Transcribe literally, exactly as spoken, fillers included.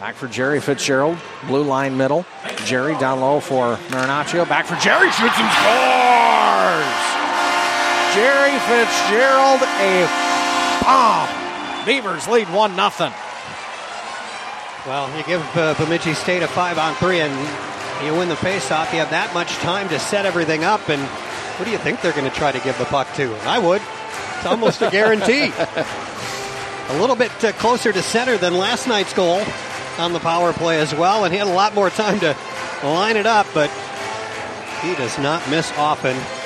Back for Jerry Fitzgerald. Blue line middle. Jerry down low for Marinaccio. Back for Jerry. Shoots and scores! Jerry Fitzgerald, a bomb. Beavers lead one nothing. Well, you give uh, Bemidji State a five on three and you win the faceoff. You have that much time to set everything up. And who do you think they're going to try to give the puck to? I would. It's almost a guarantee. A little bit uh, closer to center than last night's goal on the power play as well. And he had a lot more time to line it up, but he does not miss often.